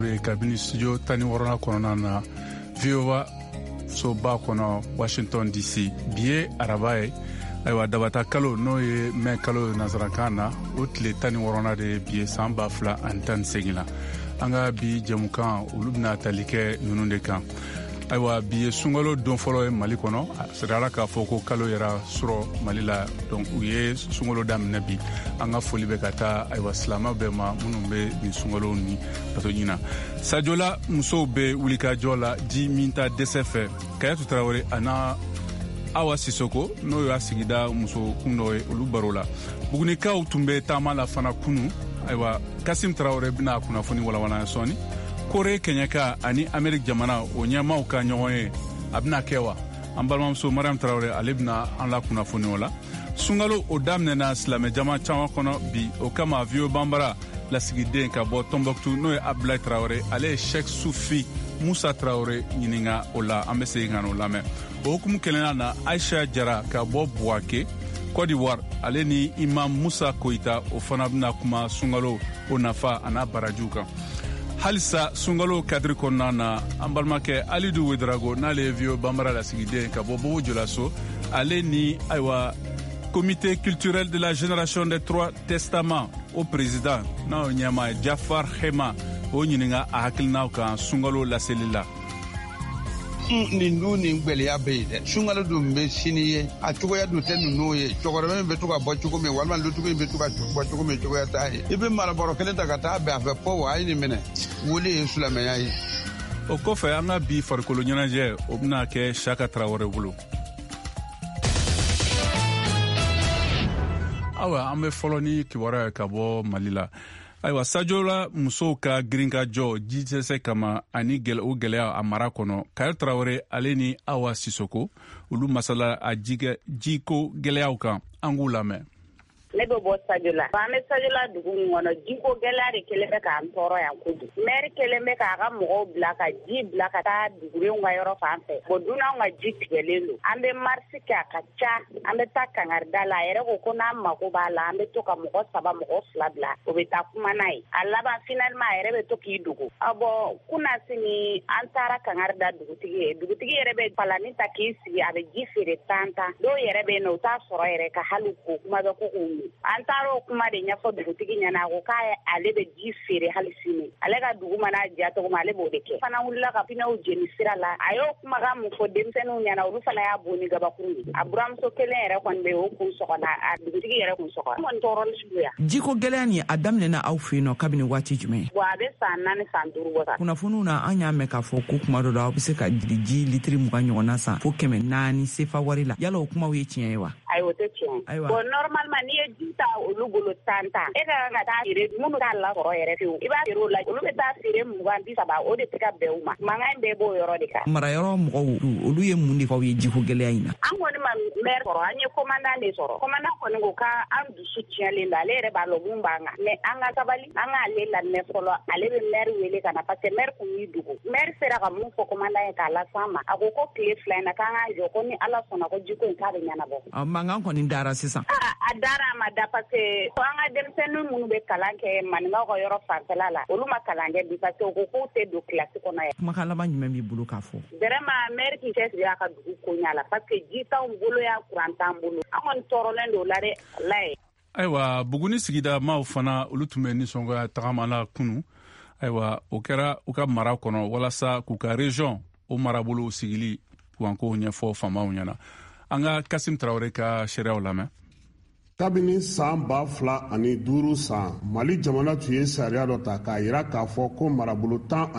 kabini studio tani wɔɔrɔnan kɔnɔna na VOA soba kɔnɔ Washington DC bi ye araba ye ayiwa dabata kalo n'o ye mɛn kalo nansarakan na o tile tani wɔɔrɔnan de bi ye san 2018 la an ka bi jɛmukan olu bɛna tali kɛ ninnu de kan ayiwa bi ye sunkalo don fɔlɔ ye Mali kɔnɔ a sirala k'a fɔ ko kalo yɛrɛ sɔrɔ Mali la donc u ye sunkalo daminɛ bi an ka foli bɛ ka taa ayiwa silamɛ bɛɛ ma minnu bɛ nin sunkalo ni bato ɲina Sadiola musow bɛ wulikajɔ la ji min ta dɛsɛ fɛ Kayatu Tarawele a na Awa Sisoko n'o y'a sigida muso kun dɔ ye olu baro la Bugunikaw tun bɛ taama la fana kunu ayiwa Kasim Tarawele bɛna kunnafoni walawala sɔɔni Kore Kenyaka ani Amerik jamana o ɲɛmaw ka ɲɔgɔn ye a bɛna kɛ wa an balimamuso Mariam Tarawele ale bɛna an la kunnafoni o la sunkalo o daminɛna silamɛ jama caman kɔnɔ bi o kama Vieux Bambara lasigiden ka bɔ Tombouctou n'o ye Abdoulaye Tarawele ale ye Cheikh Soufi Musa Tarawele ɲininka o la an bɛ segin ka n'o lamɛn o hukumu kelen na Aisha Jara ka bɔ Bouaké Côte d'Ivoire ale ni Imam Musa Koita o fana bɛna kuma sunkalo o nafa a n'a barajiw kan halisa sunkalo kadiri kɔnɔna na an balimakɛ Alidu Wedrago n'ale ye Vieux Bambara lasigiden ka bɔ Bobo Jolaso ale ni ayiwa comité culturel de la génération des 3 testaments au président n'o ɲɛma Jafar Hema o ɲininka a hakilinaw kan sunkalo laseli la nin du nin gwɛlɛya bɛ yen dɛ sunkalo dun bɛ sini ye a cogoya dun tɛ ninnu ye cɛkɔrɔba min bɛ to ka bɔ cogo min walima lutigi min bɛ to ka bɔ cogo min cogoya t'a ye i bɛ marabɔrɔ kelen ta ka taa bɛn a fɛ po a ye nin minɛ wele ye silamɛya ye o kɔfɛ an ka bi farikolo ɲɛnajɛ o bɛna kɛ Saka Tarawele bolo awa an bɛ fɔlɔ ni kibaruya ka bɔ Mali la ayiwa Sadiola musow ka girinkajɔ ji dɛsɛ kama ani o gɛlɛya a mara kɔnɔ Kayatu Tarawele ale ni Awa Sisoko olu masala a jiko gɛlɛyaw kan an k'u lamɛn ne bɛ bɔ Sadiola an bɛ Sadiola dugu min kɔnɔ jiko gɛlɛya de kɛlen bɛ k'an tɔɔrɔ yan kojugu maire kɛlen bɛ k'a ka mɔgɔw bila ka ji bila ka taa dugudenw ka yɔrɔ fan fɛ bon dunanw ka ji tigɛlen don an bɛ marche kɛ a ka ca an bɛ taa Kangarida la a yɛrɛ ko n'an mako b'a la an bɛ to ka mɔgɔ 3 mɔgɔ 2 bila o bɛ taa kuma n'a ye a laban finalement a yɛrɛ bɛ to k'i dogo bon kunasini an taara Kangarida dugutigi yɛrɛ bɛ palani ta k'i sigi a bɛ ji feere tan dɔw yɛrɛ bɛ yen nɔ u t'a sɔrɔ yɛrɛ ka hali ko kuma bɛ ko an taara o kuma de ɲɛfɔ dugutigi ɲɛna ko ale bɛ ji feere hali sini ale ka dugu mana ja cogo min ale b'o de kɛ fana wulila ka pinɛw jeni sira la a y'o kumakan mun fɔ denmisɛnninw ɲɛna olu fana y'a bon ni gabakuru ye a buramuso kelen yɛrɛ kɔni bɛ o kun sɔgɔla a dugutigi yɛrɛ kun sɔgɔ an kɔni tɔɔrɔli suguya jiko gɛlɛya nin a daminɛna aw fɛ yen nɔ kabini waati jumɛn bon a bɛ san 4 san 5 bɔ kunnafoniw na an y'a mɛn k'a fɔ ko kuma dɔ la aw bɛ se ka ji litiri 20 ɲɔgɔnna san fo 400 sefa wari la yala o kumaw ye tiɲɛ ye wa ayi o tɛ tiɲɛ bon normalement n'i ye ji ta olu bolo tan e ka kan ka taa feere minnu t'a lasɔrɔ yɛrɛ fewu i b'a feere o la olu bɛ taa feere 20-30 o de tɛ ka bɛn u ma mankan in bɛɛ b'o yɔrɔ de kan marayɔrɔ mɔgɔw olu ye mun de fɔ aw ye jiko gɛlɛya in na an kɔni ma maire sɔrɔ an ye commandant de sɔrɔ commandant kɔni ko k'an dusu tiɲɛlen don ale yɛrɛ b'a lɔ mun b'an kan mais an ka sabali an k'ale lamɛn fɔlɔ ale bɛ maire wele ka na parce que maire kun y'i dogo maire sera ka mun fɔ commandant ye k'a las'an ma a ko tile 2 in na k'an k'an jɔ ko ni Ala sɔnna ko jiko in k'a bɛ ɲɛnabɔ mankan kɔni dara sisan a dara a ma da parce que an ka denmisɛnnin minnu bɛ kalan kɛ maninkaw ka yɔrɔ fanfɛla la olu ma kalan kɛ bi parce que u ko k'u tɛ don kilasi kɔnɔ yan kumakan laban jumɛn b'i bolo k'a fɔ vraiment maire k'i cɛsiri a ka dugu koɲa la parce que ji t'anw bolo ya courant t'an bolo an kɔni tɔɔrɔlen don o la dɛ walayi ayiwa Buguni sigida maaw fana olu tun bɛ nisɔngoya tagama la kunu ayiwa o kɛra u ka mara kɔnɔ walasa k'u ka région o marabolo sigili k'u ɲɛfɔ faamaw ɲɛna an ka Kasim Tarawele ka seereyaw lamɛn kabini san 2005 san Mali jamana tun ye sariya dɔ ta k'a yira k'a fɔ ko marabolo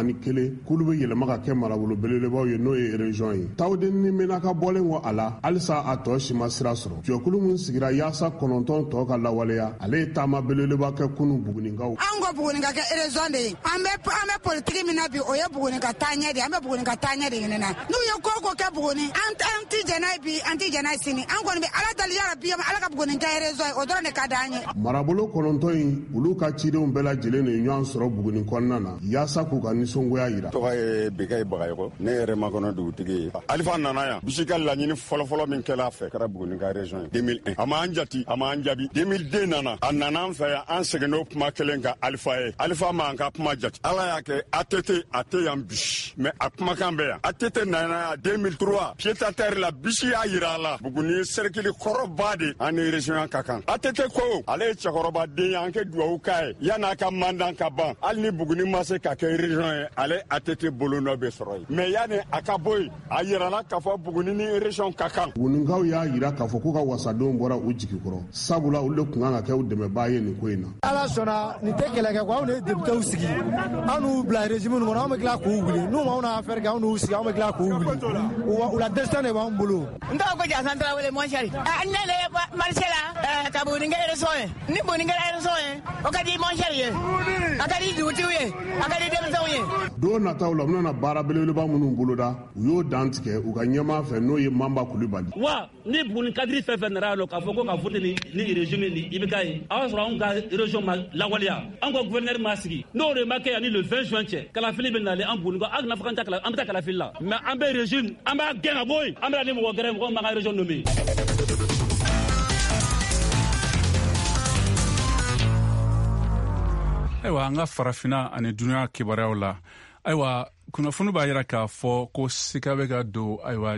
11 k'olu bɛ yɛlɛma ka kɛ marabolo belebelebaw ye n'o ye région ye Tawuden ni Menaka bɔlen kɔ a la halisa a tɔ si ma sira sɔrɔ jɛkulu min sigira yaasa 9 tɔ ka lawaleya ale ye taama belebeleba kɛ kunu Bugunikaw an ko Bugunika kɛ région de ye an bɛ politique min na bi o ye Bugunika taaɲɛ de an bɛ Bugunika taaɲɛ de ɲinina n'u ye ko kɛ Buguni an ti jɛn'a ye bi an ti jɛn'a ye sini an kɔni bɛ Ala deli ya Rabbi Ala ka Bugunika réseau o dɔrɔn de ka d'an ye. Marabolo kɔnɔntɔn in olu ka cidenw bɛɛ lajɛlen de ɲɔgɔn sɔrɔ Buguni kɔnɔna na yaasa k'u ka nisɔngoya yira. Tɔgɔ ye Bekayi Bagayoko, ne yɛrɛ makɔnɔ dugutigi ye. Alifa nana yan bisi ka laɲini fɔlɔfɔlɔ min kɛla a fɛ kɛra Buguni ka région ye 2001. A m'an jati, a m'an jaabi. 2002 nana, a nana an fɛ yan an seginn'o kuma kelen kan Alifa ye. Alifa m'an ka kuma jati. Ala y'a kɛ ATT a tɛ yan bi, mais a kumakan bɛ yan. ATT nana yan 2003 pied-à-terre la bisi y'a yira a la. Buguni ye cercle kɔrɔba de an ni région ka kan. ATT ko ale ye cɛkɔrɔba den ye an kɛ duwawu k'a ye yan'a ka mandat ka ban. Hali ni Buguni ma se ka kɛ région ye ale ATT bolo nɔ bɛ sɔrɔ yen. Mais yani a ka bɔ yen a yirala k'a fɔ Buguni ni région ka kan. Bugunikaw y'a yira k'a fɔ k'u ka wasadenw bɔra u jigi kɔrɔ. Sabula olu de kun kan ka kɛ u dɛmɛbaa ye nin ko in na. Ala sɔnna nin tɛ kɛlɛ kɛ ko anw de ye députés sigi. Anw n'u bila régime kɔnɔ anw bɛ tila k'u wuli. N'u m'anw na affaire kɛ anw n'u sigi anw bɛ tila k'u wuli. U la destin de b'an bolo. N tɔgɔ ko Jasan Tarawele mon chéri. Ne le marché la ka Buguni kɛ région ye. Ni Buguni kɛra région ye o ka di mon chéri ye. A ka di dugutigiw ye. A ka di denmisɛnw ye. Don nataw la u nana baara belebeleba minnu boloda u y'o dan tigɛ u ka ɲɛmaa fɛ n'o ye Mamba Kulibali. Wa ni Buguni kadiri fɛn fɛn nana k'a fɔ ko ka vote ni régime ni IBK ye a y'a sɔrɔ anw ka région ma lawaleya anw ka gouverneur ma sigi n'o de ma kɛ yan ni le 20 juin cɛ kalafili bɛ nalen an Buguni ko a kana fɔ an bɛ taa kalafili la mais an bɛ régime an b'a gɛn ka bɔ yen an bɛ na ni mɔgɔ gɛrɛ mɔgɔ m'an ka région nommé. Ayiwa an ka farafina ani dunuya kibaruyaw la ayiwa kunnafoni b'a yira k'a fɔ ko sika bɛ ka don ayiwa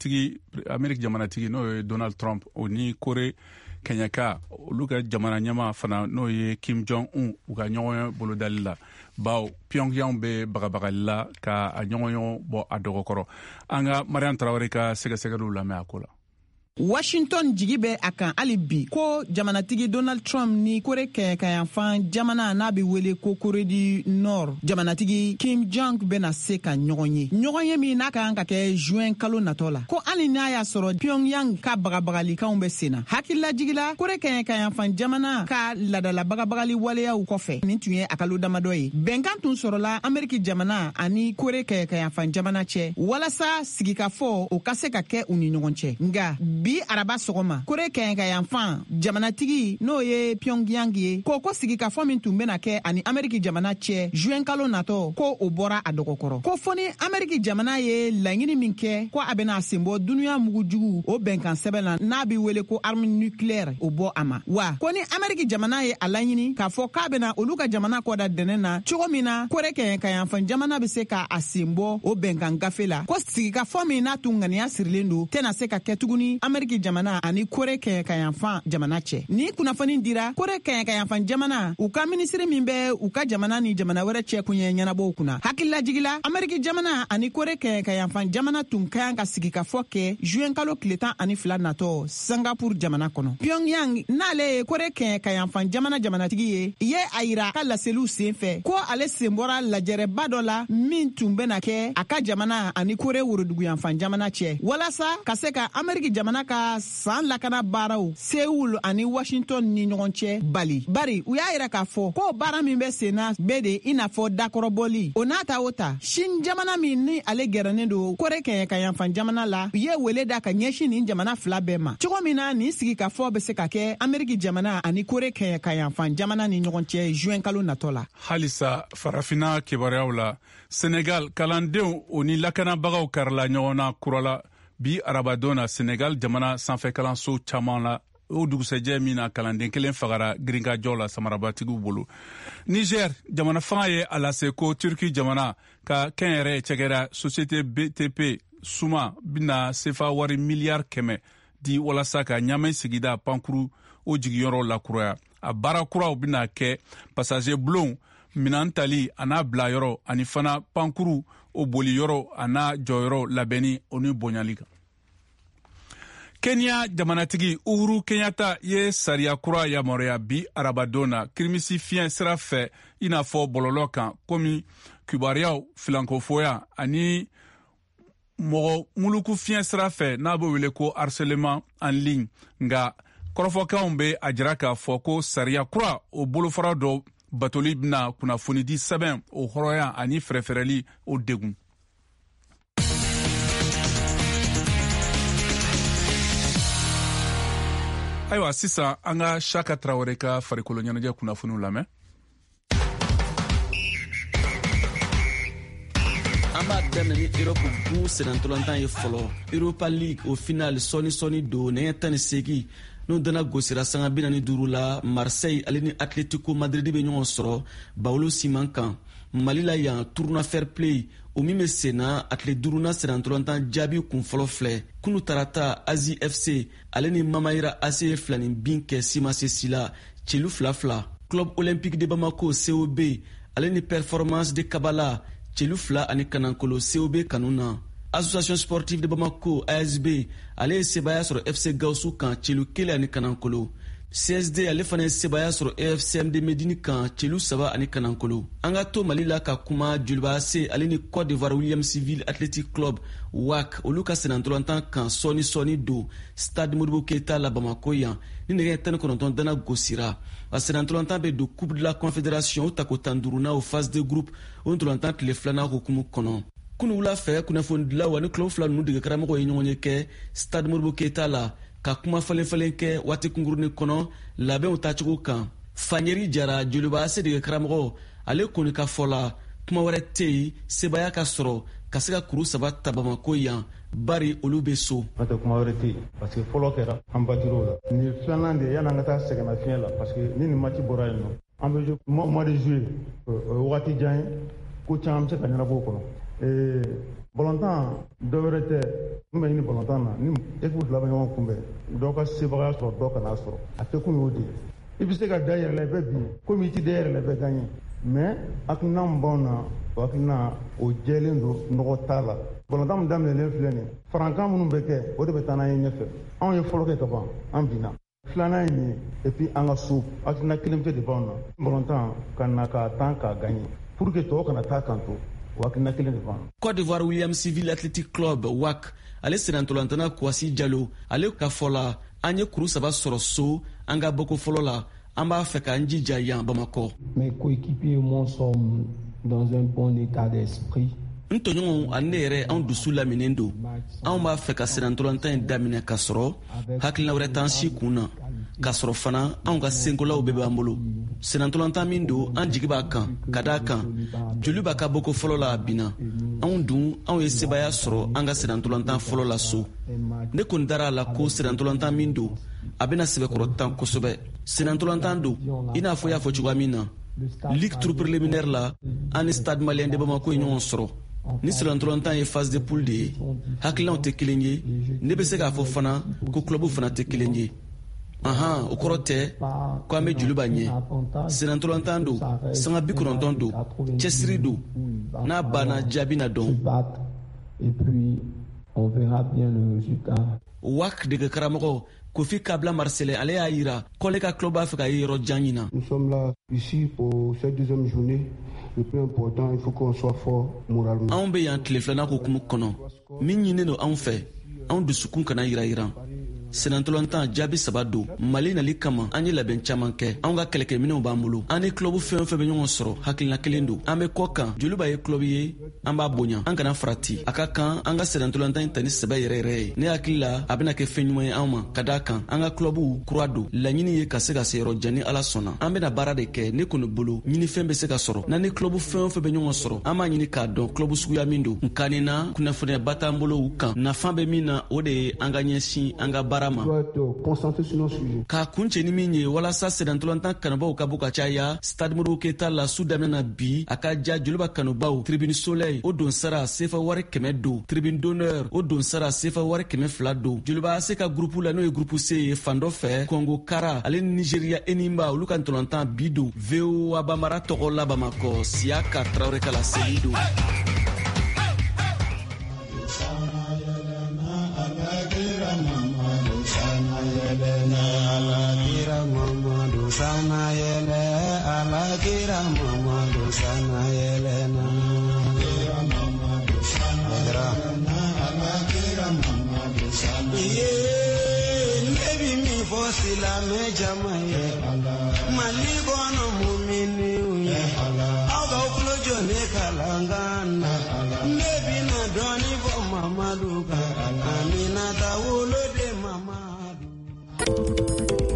Ameriki jamanatigi n'o ye Donald Trump o ni Kore Kenyaka olu ka jamana ɲɛma fana n'o ye Kim Jong-un u ka ɲɔgɔn bolodali la bawo Pyongyang bɛ bagabagali la ka a ɲɔgɔn bɔ a dɔgɔkɔrɔ. An ka Mariam Traoré ka sɛgɛsɛgɛliw lamɛn a ko la. Washington jigi bɛ a kan hali bi ko jamanatigi Donald Trump ni Kore kɛɲɛkayanfan jamana n'a bɛ wele ko Kore du Nord jamanatigi Kim Jong bɛna se ka ɲɔgɔn ye. Ɲɔgɔn ye min n'a ka kan ka kɛ juin kalo natɔ la. Ko hali n'a y'a sɔrɔ Pyongyang ka bagabagalikanw bɛ sen na. Hakililajigila Kore kɛɲɛkayanfan jamana ka ladala bagabagali waleyaw kɔfɛ nin tun ye a kalo damadɔ ye. Bɛnkan tun sɔrɔla Ameriki jamana ani Kore kɛɲɛkayanfan jamana cɛ walasa sigikafɔ o ka se ka kɛ u ni ɲɔgɔn cɛ. Nga bi araba sɔgɔma Kore kɛɲɛkayanfan jamanatigi n'o ye Pyongyang ye ko sigikafɔ min tun bɛna kɛ ani Ameriki jamana cɛ juin kalo natɔ ko o bɔra a dɔgɔkɔrɔ. Ko fɔ ni Ameriki jamana ye laɲini min kɛ ko a bɛna sen bɔ dunuya mugujugu o bɛnkan sɛbɛn na n'a bɛ wele ko arme nucléaire o bɔ a ma. Wa ko ni Ameriki jamana ye a laɲini k'a fɔ k'a bɛna olu ka jamana kɔda dɛnɛ na cogo min na Kore kɛɲɛkayanfan jamana bɛ se ka a sen bɔ o bɛnkan gafe la ko sigikafɔ min n'a tun ŋaniya sirilen don tɛna se ka kɛ tuguni Ameriki jamana ani Kore kɛɲɛkayanfan jamana cɛ. Ni kunnafoni dira Kore kɛɲɛkayanfan jamana u ka minisiri min bɛ u ka jamana ni jamana wɛrɛ cɛ kun ye ɲɛnabɔw kunna. Hakililajigila Ameriki jamana ani Kore kɛɲɛkayanfan jamana tun ka kan ka sigikafɔ kɛ juin kalo tile 12 natɔ Singapore jamana kɔnɔ. Pyongyang n'ale ye Kore kɛɲɛkayanfan jamana jamanatigi ye ye a yira ka laseliw sen fɛ ko ale sen bɔra lajɛrɛba dɔ la min tun bɛna kɛ a ka jamana ani Kore woroduguyanfan jamana cɛ walasa ka se ka Ameriki jamana ka san lakana baaraw Seoul ani Washington ni ɲɔgɔn cɛ bari u y'a yira k'a fɔ ko baara min bɛ sen na bɛɛ de i n'a fɔ dakɔrɔbɔli o n'a ta o ta Chine jamana min ni ale gɛrɛnen don Kore kɛɲɛkayanfan jamana la u ye wele da ka ɲɛsin nin jamana fila bɛɛ ma cogo min na nin sigikafɔ bɛ se ka kɛ Ameriki jamana ani Kore kɛɲɛkayanfan jamana ni ɲɔgɔn cɛ juin kalo natɔ la. Halisa farafina kibaruyaw la Senegal kalandenw o ni lakanabagaw karila ɲɔgɔn na kurala bi arabadon na Senegal jamana sanfɛkalanso caman la o dugusɛjɛ min na kalanden kelen fagara girinkajɔ la samarabatigiw bolo. Niger jamana fanga ye a lase ko Turki jamana ka kɛnyɛrɛ cɛkɛda société BTP suma bina sefa wari miliyari 100 di walasa ka ɲamɛ sigida pankuru o jigiyɔrɔ lakuraya. A baara kuraw bina kɛ passager bulon minan tali a n'a bila yɔrɔ ani fana pankuru o boli yɔrɔ a n'a jɔyɔrɔ labɛnni o ni bonyali kan. Kenya jamanatigi Uhuru Kenyatta ye sariya kura yamaruya bi arabadon na kirimisi fiɲɛ sira fɛ i n'a fɔ bɔlɔlɔ kan komi kibaruyaw filankofoya ani mɔgɔ muluku fiɲɛ sira fɛ n'a bɛ wele ko harcèlement en ligne nga kɔrɔfɔkanw bɛ a jira k'a fɔ ko sariya kura o bolofara dɔ batoli bɛna kunnafoni di sɛbɛn o hɔrɔnya ani fɛrɛfɛrɛli o degun. ayiwa sisan an ka Chaka Traoré ka farikolo ɲɛnajɛ kunnafoniw lamɛn. An b'a daminɛ ni Europe gun senatɔlɔntan ye fɔlɔ. Europa League au final sɔni don nɛgɛ 18 n'u dana gosira sanga 45 la. Marseille ale ni Atletico Madrid bɛ ɲɔgɔn sɔrɔ Bawolo Siman kan. Mali la yan tournoi fair play o min bɛ senna a tile 5nan senatɔlɔntan jaabi kun fɔlɔ filɛ. Kunu tarata Azi FC ale ni Mamayira AC filanin bin kɛ Simasesi la celu 2-2. Club Olympique de Bamako COB ale ni Performance de Kabala celu 2 ani Kanankolo COB kanuna. Association sportive de Bamako ASB ale ye sebaya sɔrɔ FC Gausu kan celu 1 ani Kanankolo. CSD ale fana ye sebaya sɔrɔ AFCM de Medini kan celu 3 ani Kanankolo. An ka to Mali la ka kuma Joliba AC ale ni Côte d'Ivoire Williams-Ville Athletic Club WAC olu ka senatɔlɔntan kan sɔni do Stade Modibo Keita la Bamako yan ni nɛgɛ 19 dana gosira. A senatɔlɔntan bɛ don Coupe de la Confédération o tako 15na o phase de groupe o ntɔlɔntan tile 2nan hukumu kɔnɔ. Kunu wula fɛ kunnafonidilaw ani club fila ninnu dege karamɔgɔw ye ɲɔgɔn ye kɛ Stade Modibo Keita la ka kuma falen kɛ waati kunkurunin kɔnɔ labɛnw tacogo kan. Fanyeri Jara Joliba AC dege karamɔgɔ ale kɔni ka fɔ la kuma wɛrɛ tɛ yen sebaya ka sɔrɔ ka se ka kuru 3 ta Bamako yan bari olu bɛ so. N'o kuma wɛrɛ tɛ yen parce que fɔlɔ kɛra an batir'o la. Nin filanan de yan'an ka taa sɛgɛnnafiɲɛ la parce que ni nin match bɔra yen nɔ an bɛ mois de juillet waati jan ye ko caman bɛ se ka ɲɛnabɔ o kɔnɔ. Balontan dɔ wɛrɛ tɛ min bɛ ɲini balontan na ni équipe fila bɛ ɲɔgɔn kunbɛn dɔw ka sebagaya sɔrɔ dɔw kana sɔrɔ a tɛ kun y'o de ye. I bɛ se ka da yɛrɛ la i bɛ bin komi i ti da yɛrɛ la i bɛ gagne mais hakilina min b'anw na o hakilina o jɛlen don nɔgɔ t'a la. Balontan min daminɛlen filɛ nin ye farankan minnu bɛ kɛ o de bɛ taa n'an ye ɲɛfɛ. Anw ye fɔlɔ kɛ ka ban an binna. Filanan ye nin ye et puis an ka so hakilina kelen pe de b'anw na. Balontan ka na ka tan k'a gagne pour que tɔw kana taa kan to. Côte d'Ivoire Williams-Ville Athletic Club WAC ale senatɔlɔntana Kwasi Diallo ale ka fɔ la an ye kuru 3 sɔrɔ so an ka bɔko fɔlɔ la an b'a fɛ k'an jija yan Bamakɔ. Mes coéquipiers et moi sommes dans un bon état d'esprit. N tɔɲɔgɔnw ani ne yɛrɛ anw dusu laminen don anw b'a fɛ ka senatɔlɔntan in daminɛ ka sɔrɔ hakilina wɛrɛ t'an si kun na ka sɔrɔ fana anw ka senkolaw bɛɛ b'an bolo. Senatɔlɔntan min don an jigi b'a kan ka d'a kan joli b'a ka bɔko fɔlɔ la a binna anw dun anw ye sebaya sɔrɔ an ka senatɔlɔntan fɔlɔ la so. Ne kɔni dara a la ko senatɔlɔntan min don a bɛna sɛbɛkɔrɔtan kosɛbɛ. Senatɔlɔntan don i n'a fɔ y'a fɔ cogoya min na Ligue tour préliminaire la an ni Stade Malien de Bamako ye ɲɔgɔn sɔrɔ. Ni senatɔlɔntan ye phase de poule de ye hakilinaw tɛ kelen ye ne bɛ se k'a fɔ fana ko club fana tɛ kelen ye. O kɔrɔ tɛ ko an bɛ joli b'a ɲɛ. Senatɔlɔntan don sanga 90 don cɛsiri don n'a banna jaabi na dɔn. WAC dege karamɔgɔ Kofi Kabla Marcelin ale y'a yira k'ale ka club b'a fɛ ka ye yɔrɔ jan ɲina. Nous sommes là ici pour cette deuxième journée. Le plus important, il faut qu'on soit fort moralement. Anw bɛ yan tile 2nan hukumu kɔnɔ min ɲininen don anw fɛ anw dusukun kana yirayiran. Senatɔlɔntan jaabi 3 don Mali nali kama an ye labɛn caman kɛ anw ka kɛlɛkɛminɛw b'an bolo an ni club fɛn o fɛn bɛ ɲɔgɔn sɔrɔ hakilina kelen don an bɛ kɔ kan joli b'a ye club ye an b'a bonya an kana farati a ka kan an ka senatɔlɔntan in ta ni sɛbɛ yɛrɛ ye ne hakili la a bɛna kɛ fɛn ɲuman ye anw ma ka d'a kan an ka clubw kura don laɲini ye ka se ka se yɔrɔ jan ni Ala sɔnna an bɛna baara de kɛ ne kɔni bolo ɲinifɛn bɛ se ka sɔrɔ n'an ni club fɛn o fɛn bɛ ɲɔgɔn sɔrɔ an b'a ɲini k'a dɔn club suguya min don nka nin na kunnafoniyaba t'an bolo u kan nafa bɛ min na o de ye an ka ɲɛsin an ka baara ma. K'a kun cɛ ni min ye walasa senatɔlɔntan kanubaw ka bɔ ka caya Stade Modibo Keita la su daminɛ bi a ka ja joliba kanubaw Tribune Soleil o don sara CFA wari 100 don Tribune d'Honneur o don sara CFA wari 200 don joliba se ka groupe la n'o ye groupe C ye fan dɔ fɛ Congo Kara ale ni Nigeria Enimba olu ka ntɔlɔntan bi don VOA Bamara tɔgɔ la Bamakɔ Siaka Traoré ka la seli don. Sana yele alakira Muhammadu sana yele na alakira Muhammadu sana alakira Muhammadu sana ye nebi mi fosila me jamaye malibono mumini ye aga uklojo ne kalangana nebi na doni bo Muhammadu ka amina tawulo de Muhammadu.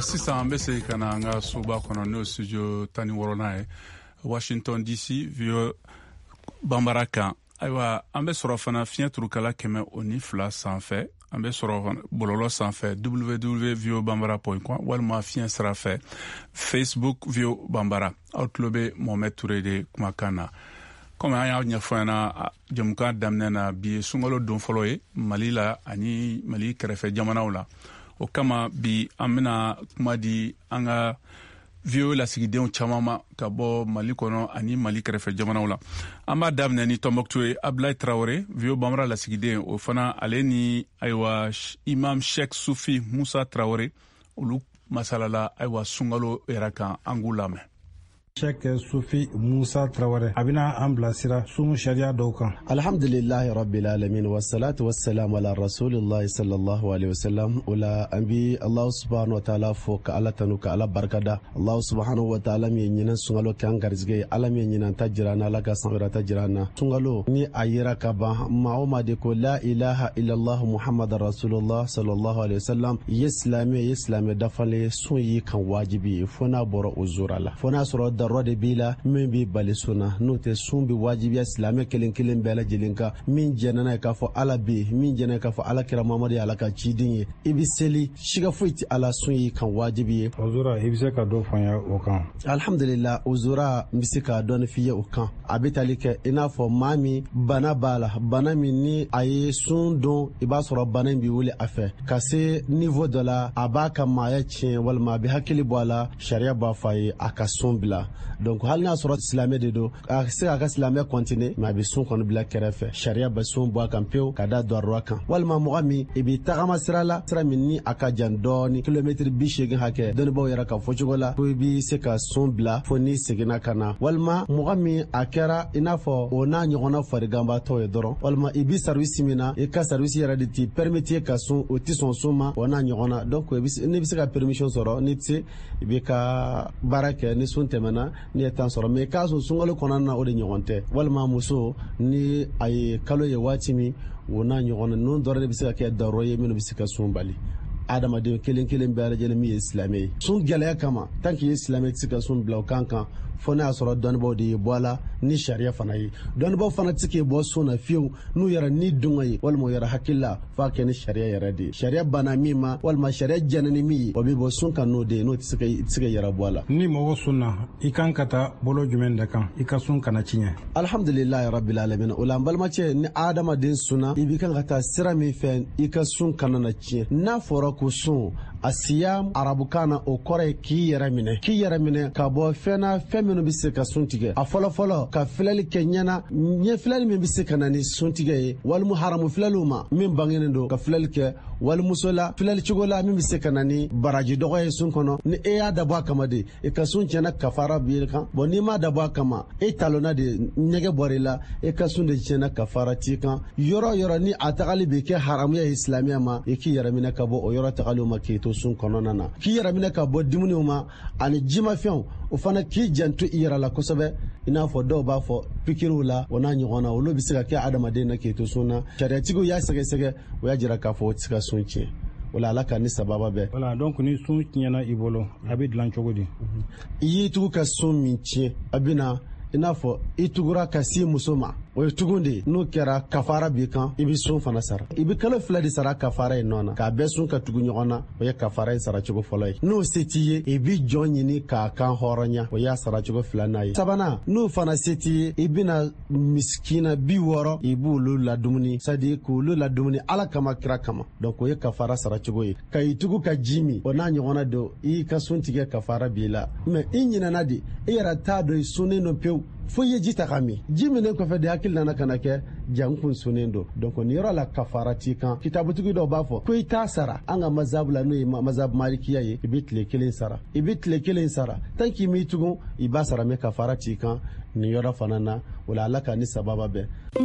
sisan an bɛ segin ka na an ka soba kɔnɔ n'o studio 16 ye Washington DC VOA Bambara kan. Ayiwa an bɛ sɔrɔ fana fiɲɛ turukala 102 sanfɛ. An bɛ sɔrɔ bɔlɔlɔ sanfɛ www.voabambara.com walima fiɲɛ sira fɛ Facebook VOA Bambara. Aw tulo bɛ Mohamed Touré de kumakan na. Comme an y'a ɲɛfɔ ɲɛna jamukan daminɛ na bi ye sunkalo don fɔlɔ ye Mali la ani Mali kɛrɛfɛ jamanaw la. O kama bi an bɛna kuma di an ka VOA lasigidenw caman ma ka bɔ Mali kɔnɔ ani Mali kɛrɛfɛ jamanaw la. An b'a daminɛ ni Tombouctou ye Abdoulaye Traoré, VOA Bambara lasigiden o fana ale ni ayiwa Imam Cheikh Soufi Musa Traoré olu masalala ayiwa sunkalo yɛrɛ kan an k'u lamɛn. Cheikh Soufi Musa Traoré a bɛna an bilasira sun sariya dɔw kan. Alhamdulillahi rabbil alamin wa salatu wa salam ala rasulillahi sallallahu alaihi wasallam. O la an bi Allah subhanahu wa ta'ala fo ka Ala tanu ka Ala barkada. Allah subhanahu wa ta'ala min ɲinɛ sunkalo kɛ an garisɛgɛ Ala min ɲinɛ ta jirana Ala ka san wɛrɛ ta jirana. Sunkalo ni a yira ka ban maa o maa de ko la ilaha illallah Muhammad rasulullah sallallahu alaihi wasallam ye silamɛ dafalen sun yi kan wajibi fo n'a bɔra o zora la. Fo n'a sɔrɔ darɔ de b'i la min b'i bali sunna n'o tɛ sun bi wajibiya silamɛ kelen kelen bɛɛ lajɛlen kan min jɛnna ye k'a fɔ Ala bɛ min jɛnna ye k'a fɔ Ala kira Muhamadu ye Ala ka ciden ye i bi seli siga foyi tɛ Ala sun yi kan wajibi ye. O zora i bɛ se ka dɔ fɔ n ye o kan. Alhamdulillah o zora n bɛ se ka dɔɔni f'i ye o kan a bɛ tali kɛ i n'a fɔ maa min bana b'a la bana min ni a ye sun dɔn i b'a sɔrɔ bana in bɛ wuli a fɛ ka se niveau dɔ la a b'a ka maaya tiɲɛ walima a bɛ hakili bɔ a la sariya b'a fɔ a ye a ka sun bila. Donc hali n'a sɔrɔ silamɛ de don a se k'a ka silamɛ continuer mais a bɛ sun kɔni bila kɛrɛfɛ sariya bɛ sun bɔ a kan pewu ka da dɔrɔra kan walima mɔgɔ min i bɛ tagama sira la sira min ni a ka jan dɔɔni kilomɛtiri 80 hakɛ dɔnnibaaw yɛrɛ ka fɔcogo la ko i bɛ se ka sun bila fo n'i seginna ka na walima mɔgɔ min a kɛra i n'a fɔ o n'a ɲɔgɔnna fariganbaatɔ ye dɔrɔn walima i bɛ service min na i ka service yɛrɛ de t'i permettre ka sun o tɛ sɔn sun ma o n'a ɲɔgɔnna donc n'i bɛ se ka permission sɔrɔ n'i tɛ se i bɛ ka baara kɛ ni sun tɛmɛna ni ye temps sɔrɔ mais k'a sɔrɔ sunkalo kɔnɔna na o de ɲɔgɔn tɛ walima muso ni a ye kalo ye waati min o n'a ɲɔgɔn na ninnu dɔrɔn de bɛ se ka kɛ darɔ ye minnu bɛ se ka sun bali adamaden kelen kelen bɛɛ lajɛlen min ye silamɛ ye sun gɛlɛya kama tant que i ye silamɛ tɛ se ka sun bila o kan fo n'a y'a sɔrɔ dɔnnibaaw de ye bɔ a la ni sariya fana ye dɔnnibaaw fana tɛ se k'i bɔ sun na fiyewu n'u yɛrɛ ni dunga ye walima o yɛrɛ hakili la f'a kɛ ni sariya yɛrɛ de ye sariya banna min ma walima sariya jɛnna ni min ye o bɛ bɔ sun kan n'o de ye n'o tɛ se ka yɛrɛ bɔ a la. Ni mɔgɔ sunna i kan ka taa bolo jumɛn de kan i ka sun kana tiɲɛ. Alhamdulillahi rabbil alamin o la n balimacɛ ni adamaden sunna i b'i kan ka taa sira min fɛ i ka sun kana na tiɲɛ n'a fɔra ko sun a siya arabukan na o kɔrɔ ye k'i yɛrɛ minɛ ka bɔ fɛn na fɛn minnu bɛ se ka sun tigɛ a fɔlɔfɔlɔ ka filɛli kɛ ɲɛna ɲɛ filɛli min bɛ se ka na ni sun tigɛ ye walimu haramu filɛliw ma min bangenen don ka filɛli kɛ walimuso la filɛli cogo la min bɛ se ka na ni baraji dɔgɔ ye sun kɔnɔ ni e y'a dabɔ a kama de i ka sun tiɲɛna kafara b'i kan bon n'i m'a dabɔ a kama e talonna de ɲɛgɛ bɔra i la e ka sun de tiɲɛna kafara t'i kan yɔrɔ yɔrɔ ni a tagali bɛ kɛ haramuya ye silamɛya ma i k'i yɛrɛ minɛ ka bɔ o yɔrɔ tagaliw ma k'i to sun kɔnɔna na k'i yɛrɛ minɛ ka bɔ dumuniw ma ani jimafɛnw o fana k'i janto i yɛrɛ la kosɛbɛ i n'a fɔ dɔw b'a fɔ pikiriw la o n'a ɲɔgɔn na olu bɛ se ka kɛ adamaden na k'i to sun na sariyatigiw y'a sɛgɛsɛgɛ o y'a jira k'a fɔ o tɛ se ka sun tiɲɛ wala ala ka ni sababa bɛɛ. Voilà donc ni sun tiɲɛna i bolo a bɛ dilan cogo di. I y'i tugu ka sun min tiɲɛ a bɛ na i n'a fɔ i tugura ka si muso ma o ye tugun de n'o kɛra kafara b'i kan i bɛ sun fana sara i bɛ kalo 2 de sara kafara ye nɔ na k'a bɛɛ sun ka tugu ɲɔgɔn na o ye kafara ye sara cogo fɔlɔ ye n'o se t'i ye i bɛ jɔn ɲini k'a kan hɔrɔnya o y'a sara cogo 2nan ye sabanan n'o fana se t'i ye i bɛna miskina 60 i b'olu ladumuni c'est à dire k'olu ladumuni ala kama kira kama donc o ye kafara sara cogo ye ka i tugu ka ji min o n'a ɲɔgɔnna don i ka sun tigɛ kafara b'i la mais i ɲinɛna de i yɛrɛ t'a dɔn i sunnen don pewu fo i ye ji ta ka min ji minen kɔfɛ de hakili nana ka na kɛ jankun sunnen don donc ni yɔrɔ la kafara t'i kan kitabutigi dɔw b'a fɔ ko i t'a sara an ka mazabu la n'o ye mazabu malikiya ye i bɛ tile 1 sara i bɛ tile 1 sara tant k'i m'i tugun i b'a sara mais kafara t'i kan ni yɔrɔ fana na o la ala ka ni sababa bɛɛ.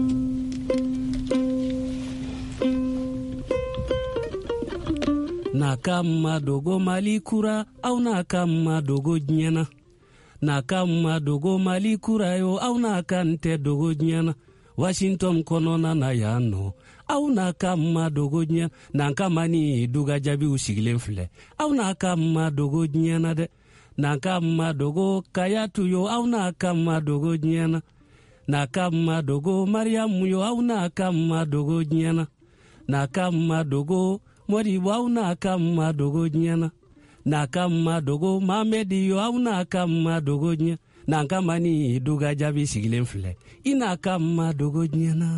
Na kama dogo Mali kura au na kama dogo diɲɛna na kama dogo Mali kura yo au na kante dogo diɲɛna Washington kɔnɔna na yan nɔ aw n'a ka ma dogo diɲɛ n'an ka mani duga jaabiw sigilen filɛ aw n'a ka ma dogo diɲɛ na dɛ n'an ka ma dogo kayatu yo aw n'a ka ma dogo diɲɛ na n'a ka ma dogo mariyamu yo aw n'a ka ma dogo diɲɛ na n'a ka ma dogo modibo aw n'a ka ma dogo diɲɛ na n'a ka ma dogo mamedi yo aw n'a ka ma dogo diɲɛ n'an ka mani duga jaabi sigilen filɛ i n'a ka ma dogo diɲɛ na.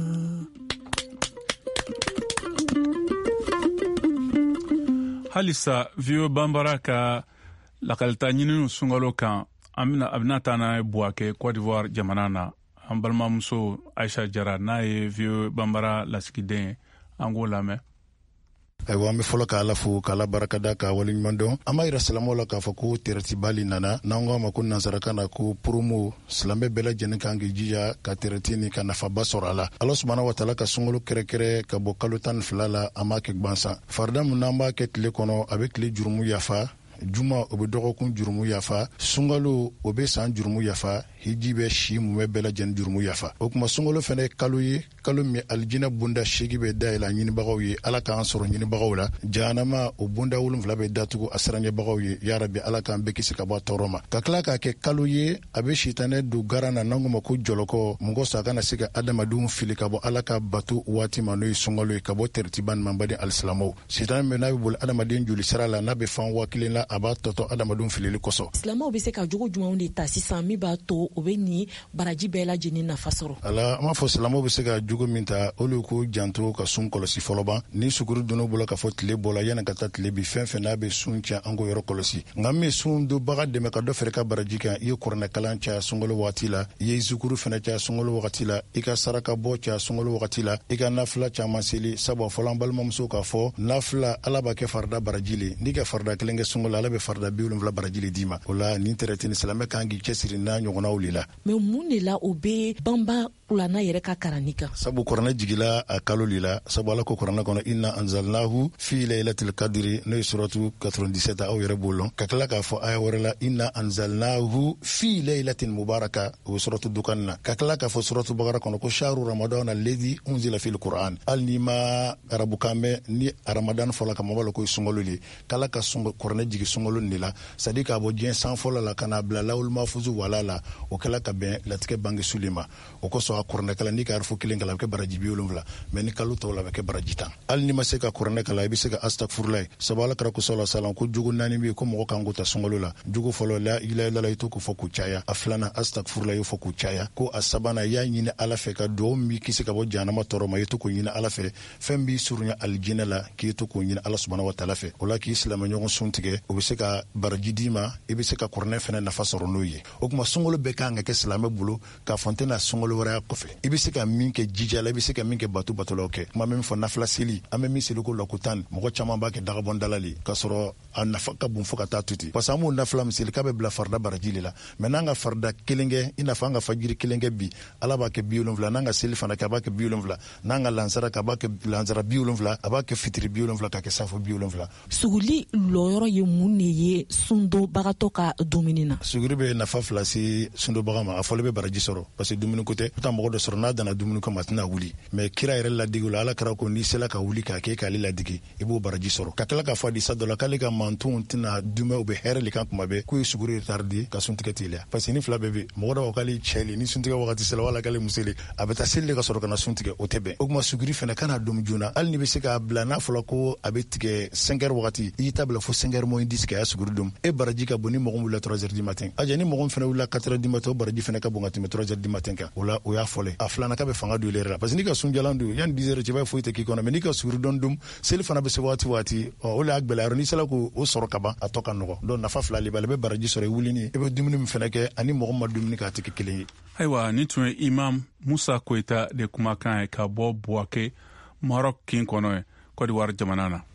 halisa vieux bambara ka lakalita ɲininu sunkalo kan a bena taa n'a ye buwake Côte d'Ivoire jamana na an balimamuso Aisha Jara n'a ye vieux bambara lasigiden ye an k'o lamɛn. ayiwa an be fɔlɔ ka ala fo k'ala barakada ka waleɲuman dɔn an b'a yira silamaw la k'a fɔ ko tɛrɛtibali nana n'an ko a ma ko nansarakan na ko promo silamɛ bɛɛ lajɛlen kan k'i jija ka tɛrɛti ni ka nafaba sɔrɔ a la ala subahana wataala ka sunkalo kɛrɛkɛrɛ ka bɔ kalo 12 la an b'a kɛ gwansan farida mun n'an b'a kɛ tile kɔnɔ a be tile jurumu yafa juma o be dɔgɔkun jurumu yafa sunkalo o be san jurumu yafa hiji bɛ si mun bɛɛ lajɛlen jurumu yafa o kuma sunkalo fɛnɛ ye kalo ye kalo min alijinɛ bonda 8 bɛ dayɛlɛ ɲinibagaw ye ala k'an sɔrɔ ɲinibagaw la jahanama o bonda 7 bɛ datugu a siranɲɛbagaw ye yarabi ala k'an bɛ kisi ka bɔ tɔɔrɔ ma ka tila k'a kɛ kalo ye a be sitanɛ don garan na n'an ko ma ko jɔlɔkɔ mɔgɔ sa kana se ka adamadenw fili ka bɔ ala ka bato waati ma n'o ye sunkalo ye ka bɔ tɛrɛtiba ɲuman baden alisilamɛw sitanɛ min n'a bɛ boli adamaden joli sira la n'a bɛ fan wa kelen la a b'a tɔtɔ adamadenw filili kosɔn silamɛw be se ka jogo jumanw de ta sisan min b'a to o be ni baraji bɛɛ lajɛlen nafa sɔrɔ ala an b'a fɔ silamɛw be se ka jogo min ta olu ko janto ka sun kɔlɔsi fɔlɔ ban ni sukuru donn'u bolo k'a fɔ tile bɔla yana ka taa tile bi fɛn fɛn n'a be sun tiɲɛ an ko yɔrɔ kɔlɔsi nka min sun donbaga dɛmɛ ka dɔ fɛrɛ ka baraji kan i ye kuranɛkalan caya sunkalo wagati la i ye zukuru fɛnɛ caya sunkalo wagati la i ka saraka bɔ caya sunkalo wagati la i ka nafila caaman seli sabu a fɔla an balimamuso k'a fɔ nafila ala b'a kɛ farida baraji le n'i ka farida kelen kɛ sunkalo ala be farida 70 baraji le d'i ma o la nin tɛrɛtini silamɛ kan k'i cɛsiri n'a ɲɔgɔnnaw le la mɛ mun de la o be banba kuranna yɛrɛ ka karanni kan sabu kuranɛ jigila a kalo le la sabu ala ko kuranna kɔnɔ inna anzalnahu fi laylatil qadri n'o ye suratu 97 aw yɛrɛ b'o lɔn ka tila k'a fɔ aya wɛrɛ la inna anzalnahu fi laylatin mubaraka o ye suratu dukan na ka tila k'a fɔ suratu bagara kɔnɔ ko shahru ramadan alladhi unzila fil qur'an hali n'i ma arabukan mɛn ni ramadan fɔla ka mɔgɔ la ko ye sunkalo le k'ala ka kuranɛ jigi sunkalo de la sadi k'a bɔ diɲɛ san fɔlɔ la ka n'a bila lawul mahfuzu wala la o kɛla ka bɛn latigɛ bange suli ma o kosɔn a kuranɛ kala n'i ka arifu kelen kala a bɛ kɛ baraji 70 mɛ ni kalo tɔw la a bɛ kɛ baraji 10 hali n'i ma se ka kuranɛ kala i bɛ se ka astagfirullah sabu ala kira sallallahu alaihi wasallam ko jogo 4 bɛ yen ko mɔgɔ kan k'o ta sunkalo la jogo fɔlɔ la ilaha illallah i to k'o fɔ k'u caya a filanan astagfirullah i fɔ k'u caya ko a sabanan i y'a ɲini ala fɛ ka dugawu min b'i kisi ka bɔ jahanama tɔɔrɔ ma i to k'o ɲini ala fɛ fɛn b'i surunya alijinɛ la k'i to k'o ɲini ala subhanahu wa taala fɛ o la k'i silamɛɲɔgɔn sun tigɛ o bɛ se ka baraji d'i ma i bɛ se ka kuranɛ fɛnɛ nafa sɔrɔ n'o ye o kuma sunkalo bɛɛ kan ka kɛ silamɛ bolo k'a fɔ n tɛna sunkalo wɛrɛ kɔfɛ i bɛ se ka min kɛ jija la i bɛ se ka min kɛ batolaw kɛ kuma min fɔ nafila seli an bɛ min seli ko lakutan mɔgɔ caman b'a kɛ dagabɔndala le k'a sɔrɔ a nafa ka bon fo ka taa tuti parce que an b'o nafila min seli k'a bɛ bila farida baraji le la mɛ n'an ka farida kelen kɛ i n'a fɔ an ka fajiri kelen kɛ bi ala b'a kɛ 70 n'an ka seli fana kɛ a b'a kɛ 70 n'an ka lansara kɛ a b'a kɛ lansara 70 a b'a kɛ fitiri 70 ka kɛ safo 70 suguli lɔyɔrɔ ye mun de ye sundobagatɔ ka dumuni na suguri bɛ nafa fila se sundobaga ma a fɔlɔ bɛ baraji sɔrɔ parce que dumuni ko tɛ taa mɔgɔ dɔ sɔrɔ n'a dana dumuni kama a tɛna wuli mɛ kira yɛrɛ ladigi la ala kira ko n'i sela ka wuli k'a kɛ k'ale ladigi i b'o baraji sɔrɔ ka tila k'a fɔ hadisa dɔ la k'ale ka mantonw tɛna dumɛ u bɛ hɛrɛ le kan kuma bɛɛ k'o ye suguri retarde ka suntigɛ teliya parce que ni fila bɛɛ bɛ mɔgɔ dɔ k'ale cɛ le ni suntigɛ wagati sela wala k'ale muso le a bɛ taa seli le ka sɔrɔ ka na suntigɛ o tɛ bɛn o kuma suguri fɛnɛ kana dom joona hali ni bɛ se k'a bila n'a fɔla ko a bɛ tigɛ 5 heures wagati i y'i ta bila fo 5 heures moins 10 kɛ a suguri dom e baraji ka bon ni mɔgɔ wulila 3 heures du matin a ni mɔgɔ fɛnɛ wulila 4 heures du matin o baraji fɛnɛ ka bon ka tɛmɛ 3 heures du matin kan o la o y'a fɔlɛ a filana ka bɛ fanga don yɛrɛ la parce que n'i ka sunjalan don yani 10 heures cɛ b'a foyi tɛ k'i kɔnɔ mɛ n'i ka suguri dom seli fana bɛ se waati o le y'a gwɛlɛyayɔrɔ n'i sela k'o sɔrɔ ka ban a tɔ ka nɔgɔ donc nafa fila le b'a la i bɛ baraji sɔrɔ i wulini i bɛ dumuni min fɛnɛ kɛ ani mɔgɔ ma dumuni k'a tɛ kɛ kelen ye ayiwa ni tun ye imam musa koyita de kumakan ye ka bɔ buwake marok kin kɔnɔ ye Côte d'Ivoire jamana na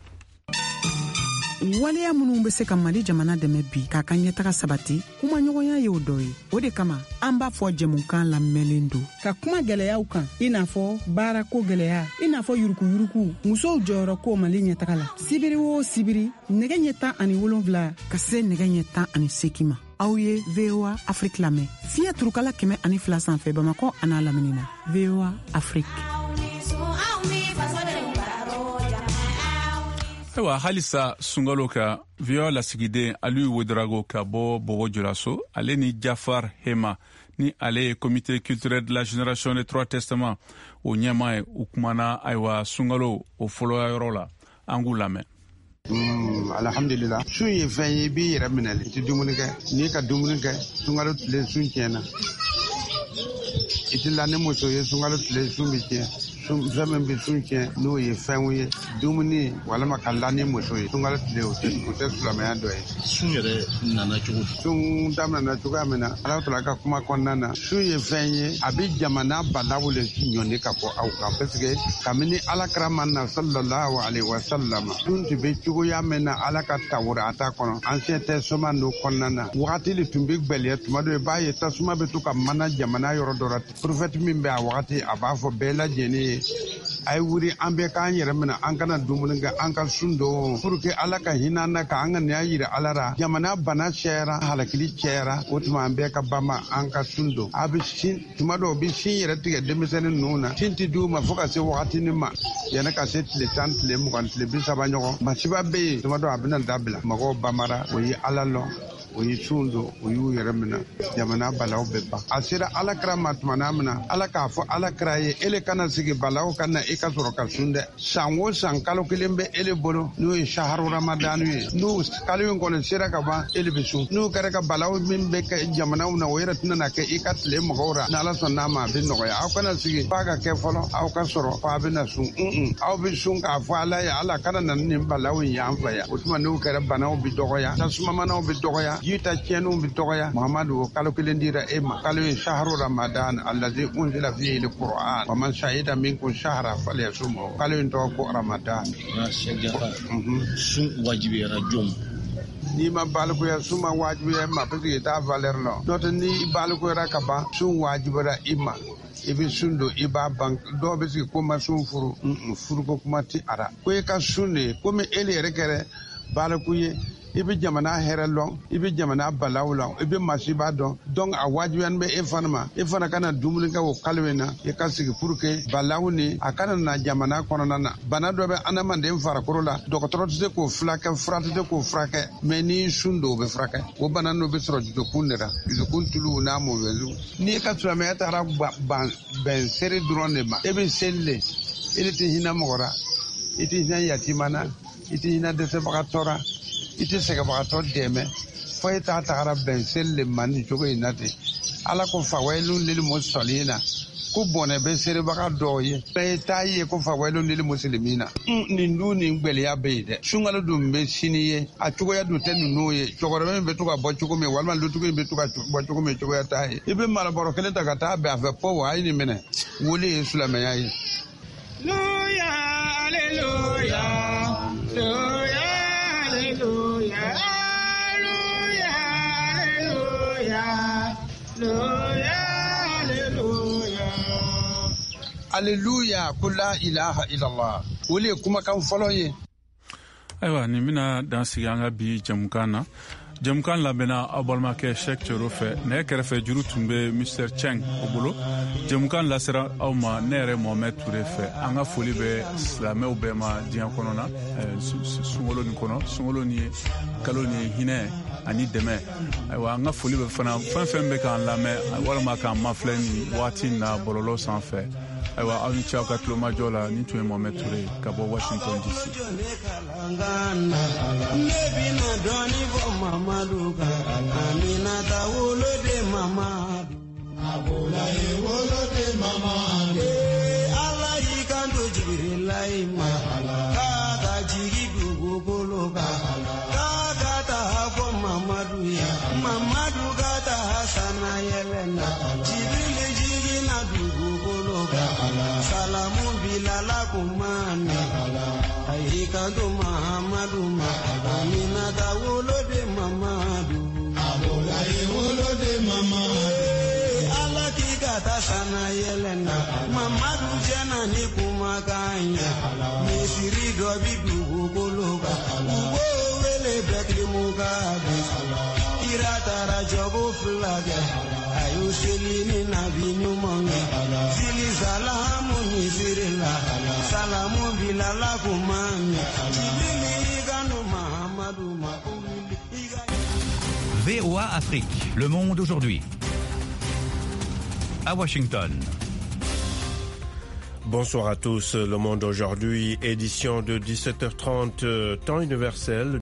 waleya minnu be se ka mali jamana dɛmɛ bi k'a ka ɲɛtaga sabati kumaɲɔgɔnya ye o dɔ ye o de kama an b'a fɔ jɛmukan lamɛnlen don ka kuma gwɛlɛyaw kan i n'a fɔ baarako gwɛlɛya i n'a fɔ yurukuyuruku musow jɔyɔrɔ ko mali ɲɛtaga la sibiri o sibiri nɛgɛ ɲɛ 17 ka se nɛgɛ ɲɛ 18 ma aw ye VOA Afrique lamɛn fiɲɛ turukala 102 sanfɛ Bamakɔ an'a lamini na VOA Afrique Ayiwa halisa sunkalo ka viyo lasigiden Aliyu Wodrago ka bɔ Bogo Julaso ale ni Jafar Hema ni ale ye comité culturel de la génération des trois testaments o ɲɛma ye u kumana ayiwa sunkalo o fɔlɔya yɔrɔ la an k'u lamɛn. Alhamdulillah sun ye fɛn ye I b'i yɛrɛ minɛ I tɛ dumuni kɛ n'i ka dumuni kɛ sunkalo tile sun tiɲɛna I tɛ la ni muso ye sunkalo tile sun bɛ tiɲɛ fɛn min bɛ sun tiɲɛ n'o ye fɛnw ye dumuni walima ka la ni muso ye sunkalo tile o tɛ silamɛya dɔ ye. Sun yɛrɛ nana cogo di? Sun daminɛna cogoya min na Ala tala ka kuma kɔnɔna na sun ye fɛn ye a bɛ jamana balawu le ɲɔni ka bɔ aw kan parce que kabini alakira ma na sallallahu alaihi wa sallam sun tun bɛ cogoya min na Ala ka Tawurata kɔnɔ ancien testament n'o kɔnɔna na wagati de tun bɛ gbɛlɛya tuma dɔ I b'a ye tasuma bɛ to ka mana jamana yɔrɔ dɔ la prophète min bɛ a wagati a b'a fɔ bɛɛ lajɛlen ye a ye wuli an bɛɛ k'an yɛrɛ minɛ an kana dumuni kɛ an ka sun don pour que Ala ka hinɛ an na ka an ka nin yira Ala la jamana bana cɛyara halakili cɛyara o tuma an bɛɛ ka bama an ka sun don a bɛ sin tuma dɔw bɛ sin yɛrɛ tigɛ denmisɛnnin ninnu na sin tɛ d'u ma fo ka se wagatinin ma yanni ka se tile 10 tile 20 tile 30 ɲɔgɔn masiba bɛ yen tuma dɔw a bɛna dabila mɔgɔw bamara o ye Ala lɔ o ye sun don o y'u yɛrɛ minɛ jamana balaw bɛ ban a sera alakira ma tuma na min na Ala k'a fɔ alakira ye ele kana sigi balaw ka na I ka sɔrɔ ka sun dɛ san o san kalo kelen bɛ ele bolo n'o ye shaharu ramadani ye n'o kalo in kɔni sera ka ban ele bɛ sun n'o kɛra ka balaw min bɛ kɛ jamanaw na o yɛrɛ tɛna na kɛ I ka tile mɔgɔw ra n'Ala sɔn n'a ma a bɛ nɔgɔya aw kana sigi f'a ka kɛ fɔlɔ aw ka sɔrɔ f'a bɛ na sun aw bɛ sun k'a fɔ Ala ye Ala kana na nin balaw in y'an fɛ yan o tuma n'o kɛra banaw bɛ dɔgɔya tasumamanaw bɛ dɔgɔya jita tiɲɛniw bɛ dɔgɔya Muhamadu o kalo kelen dira e ma kalo ye shaharu ramadan allazi unzila fihi alquran wa man shahida minkum shahra falyasumhu kalo in tɔgɔ ko ramadan sun wajibiyara jom n'i ma balikuya sun ma wajibiya ma parce que t'a valeur la n'o tɛ ni balikuyara ka ban sun wajibira I ma I bɛ sun don I b'a ban dɔw bɛ sigi ko ma sun furu furuko kuma tɛ a la ko I ka sun de komi ele yɛrɛ kɛra baliku ye I bɛ jamana hɛrɛ lɔn I bɛ jamana balaw lɔn I bɛ masiba dɔn donc a wajibiyan bɛ e fana ma e fana kana dumuni kɛ o kalo in na I ka sigi pour que balaw ni a kana na jamana kɔnɔna na bana dɔ bɛ adamaden farikolo la dɔgɔtɔrɔ tɛ se k'o furakɛ fura tɛ se k'o furakɛ mais ni sun don o bɛ furakɛ o bana n'o bɛ sɔrɔ dusukun de la dusukun tulu n'a mɔbɛliw n'i ka silamɛya taara bɛn seere dɔrɔn de ma e bɛ seli le e tɛ hinɛ mɔgɔ la I tɛ hinɛ yatima na I tɛ hinɛ dɛsɛbagatɔ la I tɛ sɛgɛbagatɔ dɛmɛ fo e t'a tagara bɛn seli le ma nin cogo in na ten Ala ko fawailun lil musallina ko bɔnɛ bɛ serebaga dɔw ye bɛɛ t'a ye ko fawailun lil muslimina nin dun nin gbɛlɛya bɛ yen dɛ sunkalo dun bɛ sini ye a cogoya dun tɛ ninnu ye cɛkɔrɔba min bɛ to ka bɔ cogo min walima lutigi in bɛ to ka bɔ cogo min cogoya t'a ye I bɛ malabɔrɔ kelen ta ka taa bɛn a fɛ fɔ wa a ye nin minɛ wuli ye silamɛya ye. Alléluia, ko la ilaha illallah. O le kumakan fɔlɔ ye. Ayiwa nin bɛna dan sigi an ka bi jamukan na jamukan labɛnna aw balimakɛ Sheikh Coro fɛ nɛgɛ kɛrɛfɛ juru tun bɛ Mr Cheng o bolo jamukan lasera aw ma ne yɛrɛ Mohamed Ture fɛ an ka foli bɛ silamɛw bɛɛ ma diɲɛ kɔnɔ na sunkalo nin kɔnɔ sunkalo nin ye kalo nin ye hinɛ ani dɛmɛ ayiwa an ka foli bɛ fana fɛn fɛn bɛ k'an lamɛn walima k'an mafilɛ nin waati in na bɔlɔlɔ sanfɛ ayiwa aw ni ce aw ka tulomajɔ la nin tun ye Mohamed Ture ka bɔ Washington DC. Salamu bilala kumani Ayyikadu Mahamadu Amina da wolo de Mamadu Abolaye wolo de Mamadu Allah kikata sana yelena Mamadu jena ni kumakanya Misiri dobi gugologa Ubo wele bekli mugabe Iratara jogo flaga ayu selini na binu monge sili salamu ni sirila salamu bilala kumani jibili ganu mahamadu makumili. VOA Afrique, Le Monde aujourd'hui. À Washington. Bonsoir à tous. Le Monde aujourd'hui, édition de 17h30, temps universel.